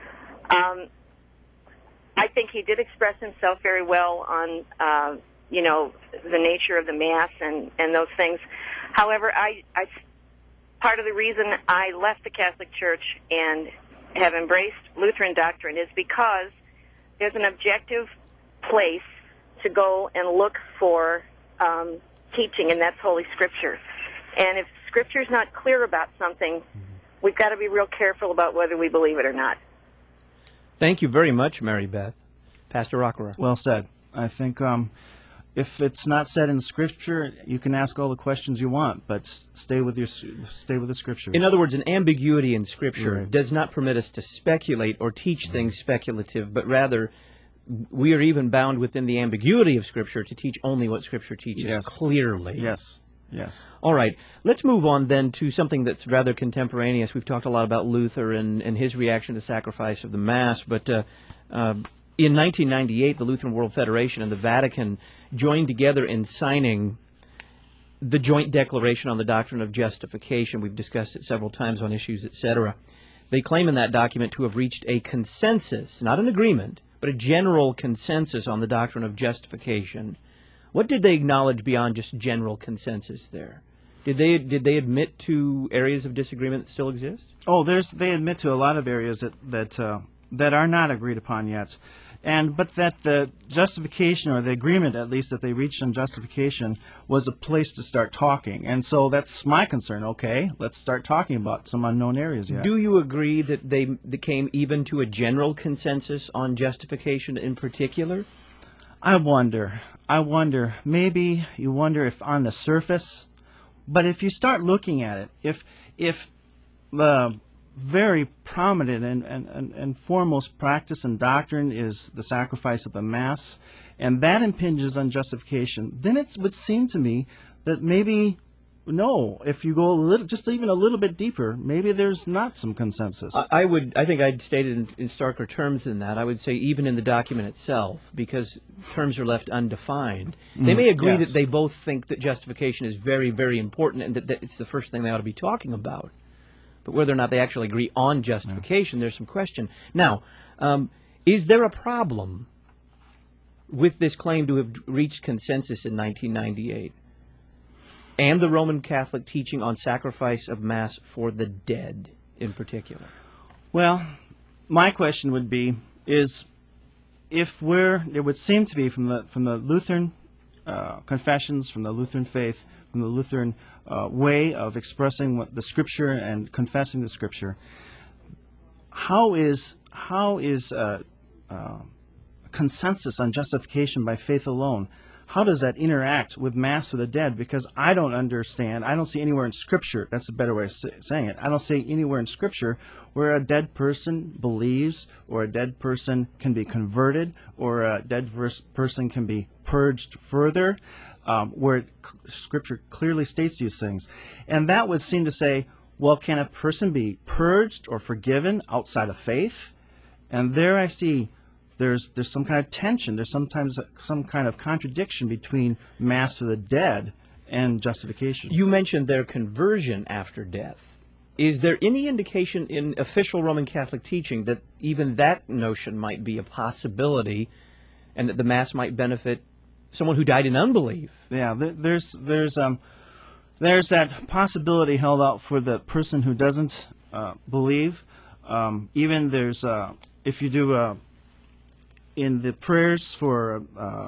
Speaker 11: I think he did express himself very well on, the nature of the Mass and those things. However, part of the reason I left the Catholic Church and have embraced Lutheran doctrine is because there's an objective place to go and look for teaching, and that's Holy Scripture. And if Scripture's not clear about something, we've got to be real careful about whether we believe it or not.
Speaker 1: Thank you very much, Mary Beth. Pastor Rockerer.
Speaker 2: Well said. I think if it's not said in Scripture, you can ask all the questions you want, but stay with the Scriptures.
Speaker 1: In other words, an ambiguity in Scripture does not permit us to speculate or teach things speculative, but rather we are even bound within the ambiguity of Scripture to teach only what Scripture teaches clearly.
Speaker 2: Yes. Yes.
Speaker 1: All right. Let's move on then to something that's rather contemporaneous. We've talked a lot about Luther and his reaction to the sacrifice of the Mass, but in 1998, the Lutheran World Federation and the Vatican joined together in signing the Joint Declaration on the Doctrine of Justification. We've discussed it several times on Issues, etc. They claim in that document to have reached a consensus, not an agreement, but a general consensus on the doctrine of justification. What did they acknowledge beyond just general consensus there? Did they admit to areas of disagreement that still exist?
Speaker 2: Oh, they admit to a lot of areas that are not agreed upon yet, but that the justification, or the agreement at least that they reached on justification, was a place to start talking. And so that's my concern. Okay, let's start talking about some unknown areas yet.
Speaker 1: Do you agree that they came even to a general consensus on justification in particular?
Speaker 2: I wonder. Maybe you wonder if on the surface, but if you start looking at it, if the very prominent and foremost practice and doctrine is the sacrifice of the Mass, and that impinges on justification, then it would seem to me that maybe, no, if you go just even a little bit deeper, maybe there's not some consensus.
Speaker 1: I think I'd state it in starker terms than that. I would say even in the document itself, because terms are left undefined. They may agree that they both think that justification is very, very important and that it's the first thing they ought to be talking about. But whether or not they actually agree on justification, there's some question. Now, is there a problem with this claim to have reached consensus in 1998 and the Roman Catholic teaching on sacrifice of Mass for the dead in particular?
Speaker 2: Well, my question would be, it would seem to be from the Lutheran confessions, from the Lutheran faith, from the Lutheran way of expressing the Scripture and confessing the Scripture. How is consensus on justification by faith alone? How does that interact with Mass for the dead? Because I don't understand. I don't see anywhere in Scripture. That's a better way of saying it. I don't see anywhere in Scripture where a dead person believes, or a dead person can be converted, or a dead person can be purged further. Where Scripture clearly states these things. And that would seem to say, well, can a person be purged or forgiven outside of faith? And there I see there's some kind of tension. There's sometimes some kind of contradiction between Mass for the dead and justification.
Speaker 1: You mentioned their conversion after death. Is there any indication in official Roman Catholic teaching that even that notion might be a possibility and that the Mass might benefit someone who died in unbelief?
Speaker 2: Yeah, there's that possibility held out for the person who doesn't believe. Even there's if you do in the prayers for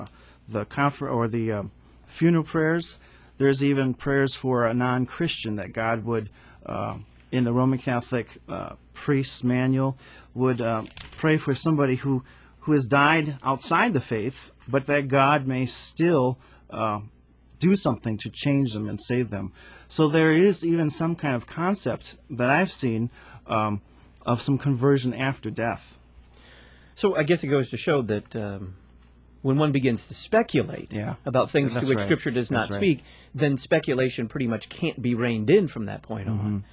Speaker 2: the funeral prayers, there's even prayers for a non-Christian that God would, in the Roman Catholic priest's manual, would pray for somebody who has died outside the faith, but that God may still do something to change them and save them. So there is even some kind of concept that I've seen of some conversion after death.
Speaker 1: So I guess it goes to show that when one begins to speculate about things to which Scripture does not speak, then speculation pretty much can't be reined in from that point on.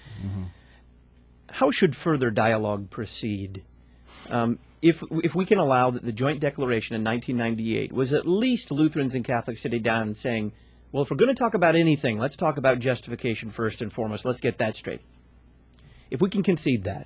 Speaker 1: How should further dialogue proceed? If we can allow that the joint declaration in 1998 was at least Lutherans and Catholics sitting down and saying, well, if we're going to talk about anything, let's talk about justification first and foremost. Let's get that straight. If we can concede that,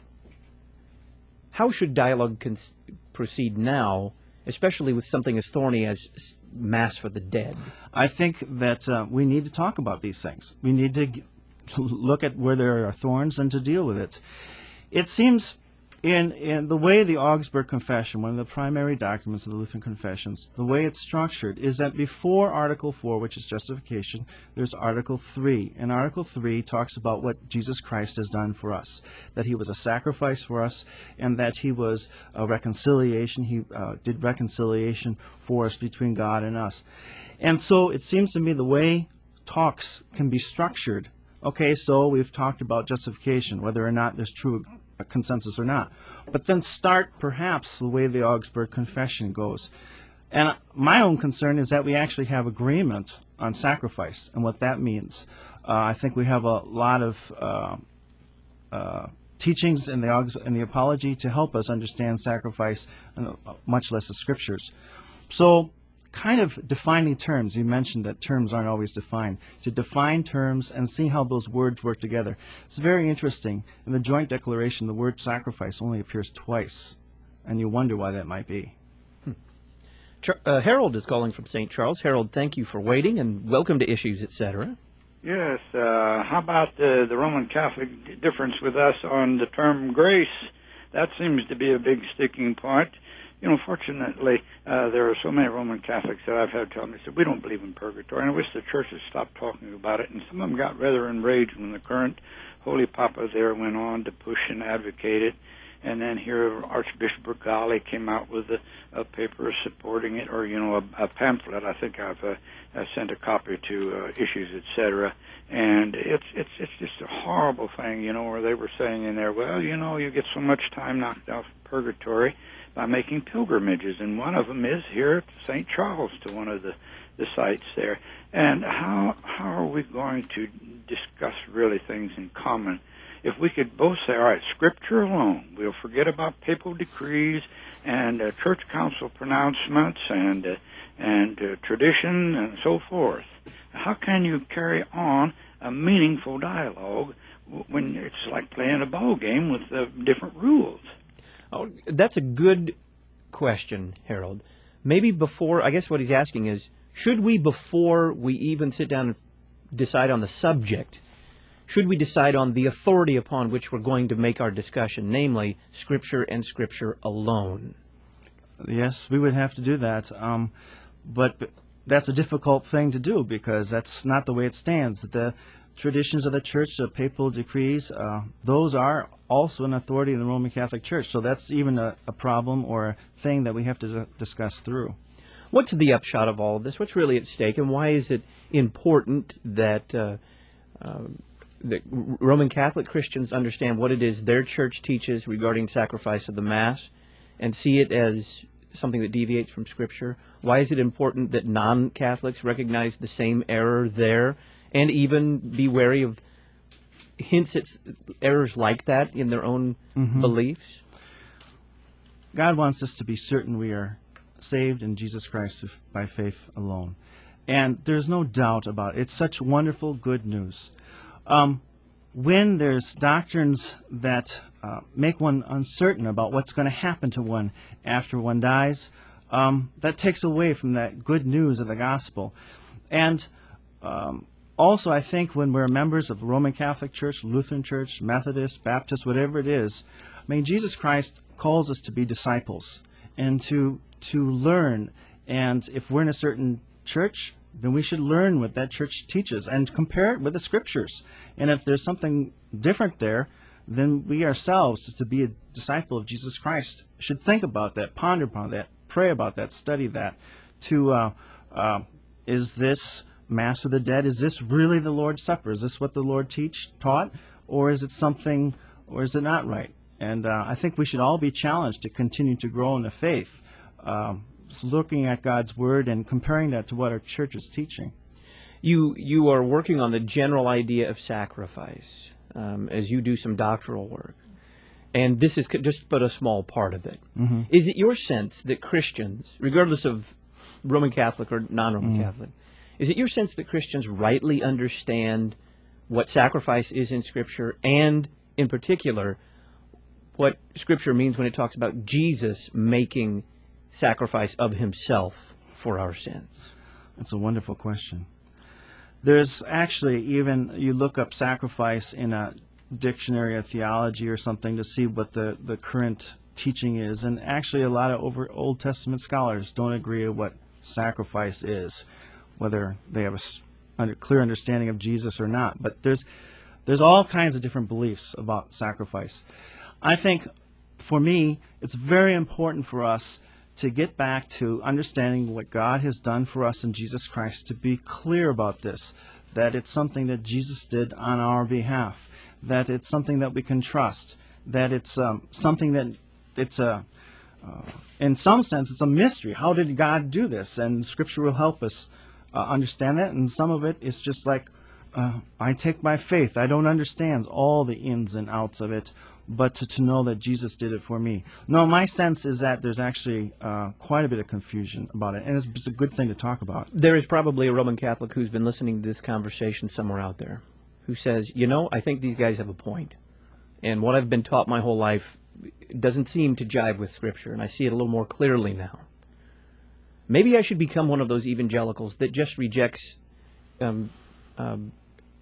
Speaker 1: how should dialogue proceed now, especially with something as thorny as Mass for the dead?
Speaker 2: I think that we need to talk about these things. We need to look at where there are thorns and to deal with it. It seems in the way the Augsburg Confession, one of the primary documents of the Lutheran confessions, the way it's structured is that before Article 4, which is justification, there's Article 3. And Article 3 talks about what Jesus Christ has done for us, that he was a sacrifice for us, and that he was a reconciliation. He did reconciliation for us between God and us. And so it seems to me the way talks can be structured. Okay, so we've talked about justification, whether or not there's true consensus or not. But then start perhaps the way the Augsburg Confession goes. And my own concern is that we actually have agreement on sacrifice and what that means. I think we have a lot of teachings in the Apology to help us understand sacrifice, and much less the Scriptures. So kind of defining terms. You mentioned that terms aren't always defined. To define terms and see how those words work together. It's very interesting. In the joint declaration, the word sacrifice only appears twice, and you wonder why that might be.
Speaker 1: Harold is calling from St. Charles. Harold, thank you for waiting, and welcome to Issues, Etc.
Speaker 12: Yes. How about the Roman Catholic difference with us on the term grace? That seems to be a big sticking point. You know, fortunately, there are so many Roman Catholics that I've had tell me, said, we don't believe in purgatory, and I wish the church had stopped talking about it. And some of them got rather enraged when the current Holy Papa there went on to push and advocate it. And then here Archbishop Bergali came out with a paper supporting it, or, you know, a pamphlet. I think I've sent a copy to Issues, etc. And it's just a horrible thing, you know, where they were saying in there, well, you know, you get so much time knocked off purgatory by making pilgrimages, and one of them is here at St. Charles, to one of the sites there. And how are we going to discuss really things in common if we could both say, all right, Scripture alone, we'll forget about papal decrees and church council pronouncements and tradition and so forth? How can you carry on a meaningful dialogue when it's like playing a ball game with different rules?
Speaker 1: Oh, that's a good question, Harold. Maybe before, I guess what he's asking is, should we, before we even sit down and decide on the subject, should we decide on the authority upon which we're going to make our discussion, namely Scripture and Scripture alone?
Speaker 2: Yes, we would have to do that. But that's a difficult thing to do because that's not the way it stands. The traditions of the Church, the papal decrees, those are also an authority in the Roman Catholic Church. So that's even a problem or a thing that we have to discuss through.
Speaker 1: What's the upshot of all of this? What's really at stake, and why is it important that Roman Catholic Christians understand what it is their church teaches regarding sacrifice of the Mass and see it as something that deviates from Scripture? Why is it important that non-Catholics recognize the same error there and even be wary of hints at errors like that in their own beliefs?
Speaker 2: God wants us to be certain we are saved in Jesus Christ by faith alone. And there's no doubt about it. It's such wonderful good news. When there's doctrines that make one uncertain about what's going to happen to one after one dies, that takes away from that good news of the gospel. And also, I think when we're members of Roman Catholic Church, Lutheran Church, Methodist, Baptist, whatever it is, I mean, Jesus Christ calls us to be disciples and to learn. And if we're in a certain church, then we should learn what that church teaches and compare it with the Scriptures. And if there's something different there, then we ourselves, to be a disciple of Jesus Christ, should think about that, ponder upon that, pray about that, study that. Is this Mass of the Dead? Is this really the Lord's Supper? Is this what the Lord taught? Or is it something, or is it not right? And I think we should all be challenged to continue to grow in the faith, looking at God's Word and comparing that to what our church is teaching.
Speaker 1: You are working on the general idea of sacrifice as you do some doctoral work. And this is just but a small part of it. Is it your sense that Christians, regardless of Roman Catholic or non-Roman Catholic, is it your sense that Christians rightly understand what sacrifice is in Scripture, and in particular what Scripture means when it talks about Jesus making sacrifice of himself for our sins?
Speaker 2: That's a wonderful question. There's actually, even you look up sacrifice in a dictionary of theology or something to see what the current teaching is, and actually a lot of Old Testament scholars don't agree on what sacrifice is, whether they have a clear understanding of Jesus or not. But there's all kinds of different beliefs about sacrifice. I think, for me, it's very important for us to get back to understanding what God has done for us in Jesus Christ, to be clear about this, that it's something that Jesus did on our behalf, that it's something that we can trust, that it's something that it's in some sense, it's a mystery. How did God do this? And Scripture will help us understand that. And some of it is just like, I take my faith. I don't understand all the ins and outs of it, but to know that Jesus did it for me. No, my sense is that there's actually quite a bit of confusion about it, and it's a good thing to talk about.
Speaker 1: There is probably a Roman Catholic who's been listening to this conversation somewhere out there who says, you know, I think these guys have a point. And what I've been taught my whole life doesn't seem to jive with Scripture, and I see it a little more clearly now. Maybe I should become one of those evangelicals that just rejects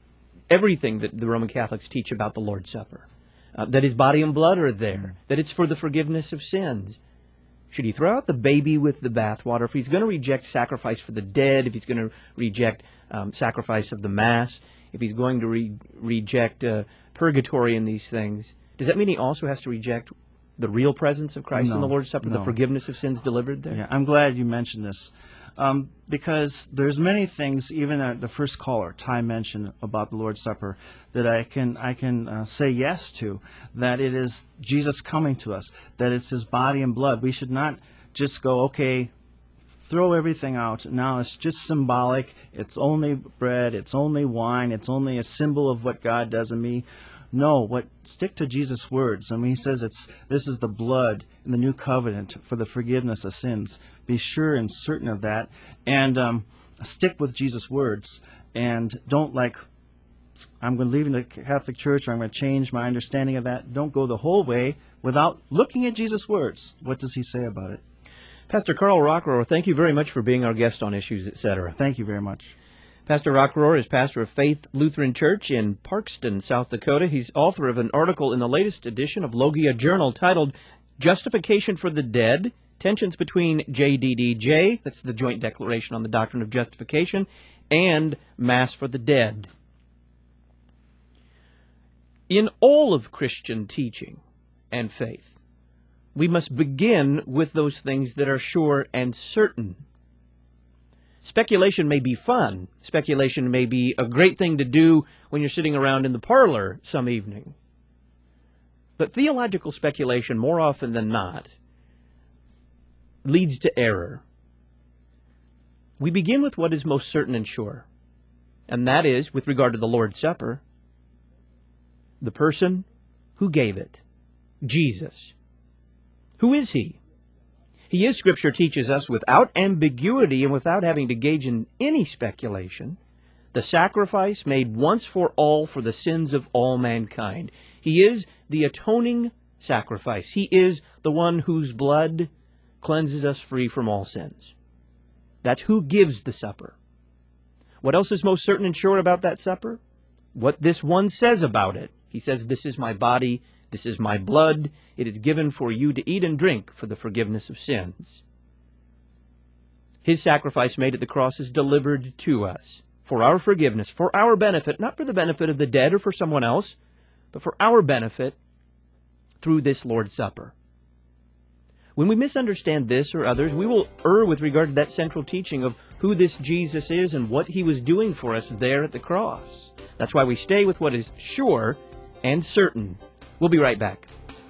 Speaker 1: everything that the Roman Catholics teach about the Lord's Supper. That his body and blood are there, that it's for the forgiveness of sins. Should he throw out the baby with the bathwater? If he's going to reject sacrifice for the dead, if he's going to reject sacrifice of the Mass, if he's going to reject purgatory and these things, does that mean he also has to reject the real presence of Christ in the Lord's Supper, the forgiveness of sins delivered there?
Speaker 2: Yeah, I'm glad you mentioned this. Because there's many things, even at the first caller, Ty mentioned about the Lord's Supper, that I can say yes to, that it is Jesus coming to us, that it's his body and blood. We should not just go, okay, throw everything out. Now it's just symbolic. It's only bread. It's only wine. It's only a symbol of what God does in me. No, stick to Jesus' words. I mean, he says this is the blood in the new covenant for the forgiveness of sins. Be sure and certain of that, and stick with Jesus' words. And don't I'm going to leave the Catholic Church, or I'm going to change my understanding of that. Don't go the whole way without looking at Jesus' words. What does he say about it?
Speaker 1: Pastor Carl Rockrohr, thank you very much for being our guest on Issues, Etc.
Speaker 2: Thank you very much.
Speaker 1: Pastor Rockrohr is pastor of Faith Lutheran Church in Parkston, South Dakota. He's author of an article in the latest edition of Logia Journal titled Justification for the Dead, Tensions Between JDDJ, that's the Joint Declaration on the Doctrine of Justification, and Mass for the Dead. In all of Christian teaching and faith, we must begin with those things that are sure and certain. Speculation may be fun. Speculation may be a great thing to do when you're sitting around in the parlor some evening. But theological speculation, more often than not, leads to error. We begin with what is most certain and sure, and that is, with regard to the Lord's Supper, the person who gave it, Jesus. Who is he? He is, Scripture teaches us, without ambiguity and without having to gauge in any speculation, the sacrifice made once for all for the sins of all mankind. He is the atoning sacrifice. He is the one whose blood cleanses us free from all sins. That's who gives the supper. What else is most certain and sure about that supper? What this one says about it. He says, "This is my body, this is my blood. It is given for you to eat and drink for the forgiveness of sins." His sacrifice made at the cross is delivered to us for our forgiveness, for our benefit, not for the benefit of the dead or for someone else, but for our benefit through this Lord's Supper. When we misunderstand this or others, we will err with regard to that central teaching of who this Jesus is and what he was doing for us there at the cross. That's why we stay with what is sure and certain. We'll be right back.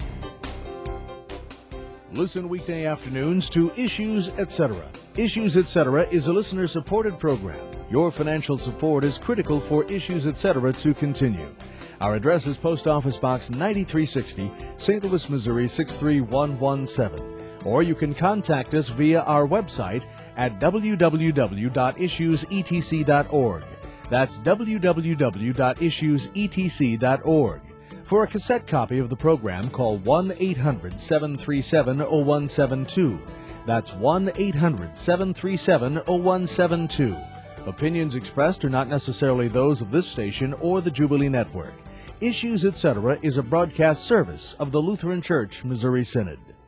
Speaker 3: Listen weekday afternoons to Issues, Etc. Issues, Etc. is a listener-supported program. Your financial support is critical for Issues, Etc. to continue. Our address is Post Office Box 9360, St. Louis, Missouri 63117. Or you can contact us via our website at www.issuesetc.org. That's www.issuesetc.org. For a cassette copy of the program, call 1-800-737-0172. That's 1-800-737-0172. Opinions expressed are not necessarily those of this station or the Jubilee Network. Issues, Etc. is a broadcast service of the Lutheran Church Missouri Synod.